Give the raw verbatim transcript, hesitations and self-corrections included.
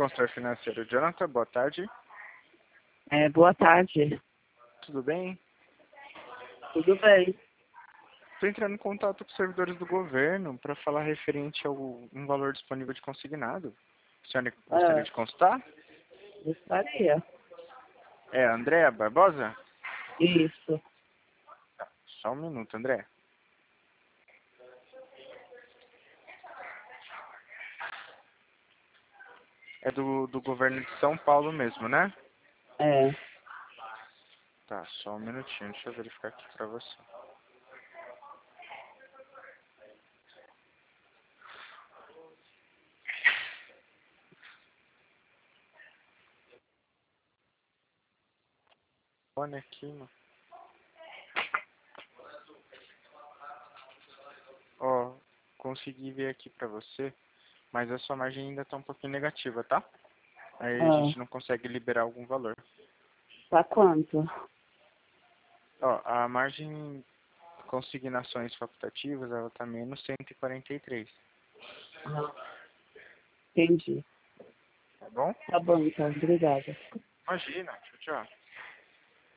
Consultor financeiro, Jonathan, boa tarde. É, boa tarde. Tudo bem? Tudo bem. Estou entrando em contato com os servidores do governo para falar referente ao um valor disponível de consignado. A senhora gostaria Ah, de consultar? gostaria. É a Andréa Barbosa? Isso. Tá, só um minuto, André. É do, do governo de São Paulo mesmo, né? É. Tá, só um minutinho, deixa eu verificar aqui para você. Olha aqui, mano. Ó, consegui ver aqui pra você, mas a sua margem ainda tá um pouquinho negativa, tá? Aí a Ah, gente não consegue liberar algum valor. tá quanto? Ó, a margem consignações facultativas, ela tá menos cento e quarenta e três, Ah, entendi. tá bom? Tá bom, então. Obrigada. Imagina, tchau, tchau.